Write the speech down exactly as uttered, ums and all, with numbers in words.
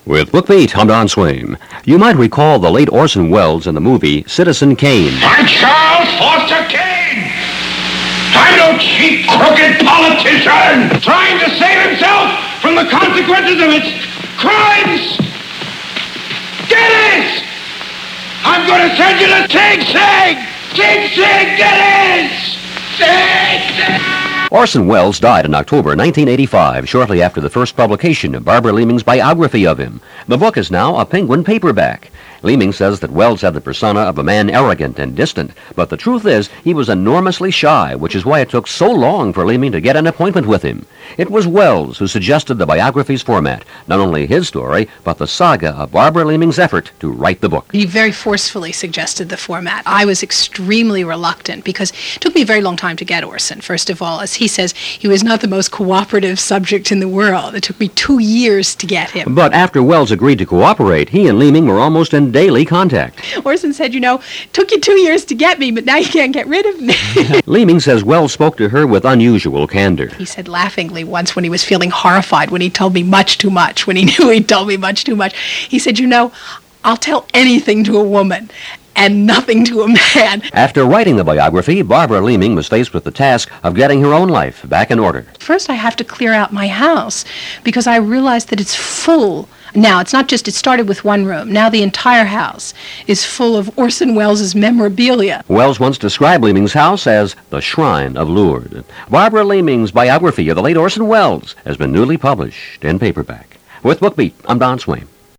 With BookBeat, I'm Don Swain. You might recall the late Orson Welles in the movie Citizen Kane. I'm Charles Foster Kane. I'm no cheap, crooked politician trying to save himself from the consequences of its crimes. Get it! I'm going to send you to Sing Sing! Sing Sing, get it! Sing Sing! Orson Welles died in October nineteen eighty-five, shortly after the first publication of Barbara Leaming's biography of him. The book is now a Penguin paperback. Leaming says that Welles had the persona of a man arrogant and distant, but the truth is he was enormously shy, which is why it took so long for Leaming to get an appointment with him. It was Welles who suggested the biography's format, not only his story, but the saga of Barbara Leaming's effort to write the book. He very forcefully suggested the format. I was extremely reluctant because it took me a very long time to get Orson. First of all, as he says, he was not the most cooperative subject in the world. It took me two years to get him. But after Welles agreed to cooperate, he and Leaming were almost in daily contact. Orson said, you know, it took you two years to get me, but now you can't get rid of me. Leaming says Welles spoke to her with unusual candor. He said laughingly once when he was feeling horrified, when he told me much too much, when he knew he told me much too much, he said, you know, I'll tell anything to a woman and nothing to a man. After writing the biography, Barbara Leaming was faced with the task of getting her own life back in order. First, I have to clear out my house because I realized that it's full. Now, it's not just, it started with one room. Now the entire house is full of Orson Welles' memorabilia. Welles once described Leaming's house as the Shrine of Lourdes. Barbara Leaming's biography of the late Orson Welles has been newly published in paperback. With BookBeat, I'm Don Swain.